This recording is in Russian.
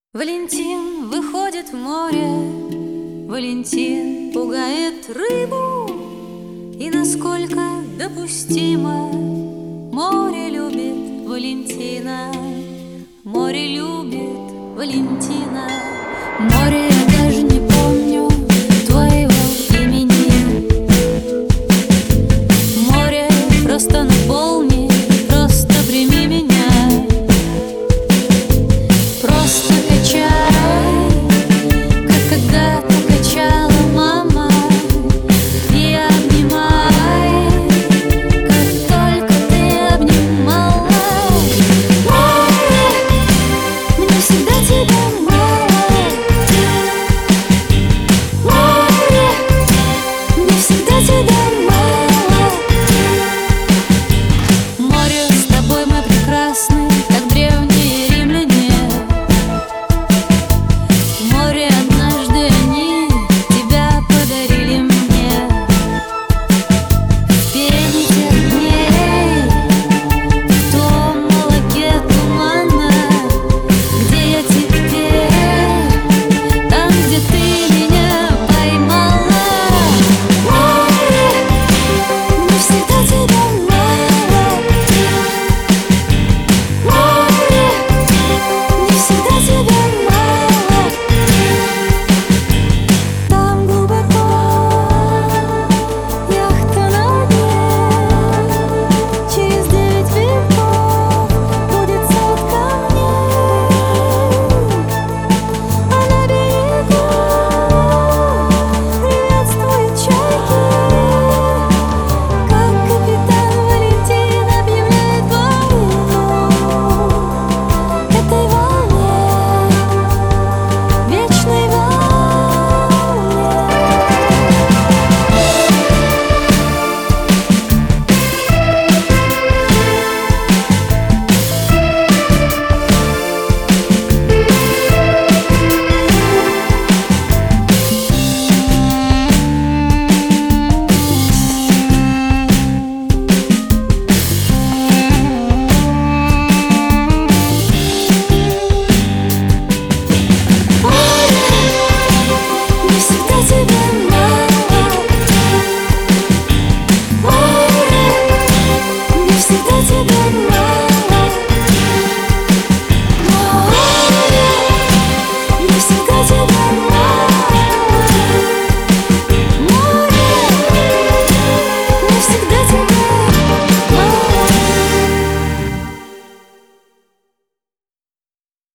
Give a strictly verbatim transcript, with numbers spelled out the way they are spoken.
Валентин выходит в море, Валентин пугает рыбу. И насколько допустимо, море любит Валентина, море любит Валентина. Море, я даже не помню твоего имени. Море, просто наполни, просто прими меня. Просто качай, как когда-то качала мама, и обнимай, как только ты обнимала. Море, мне всегда тебя мало.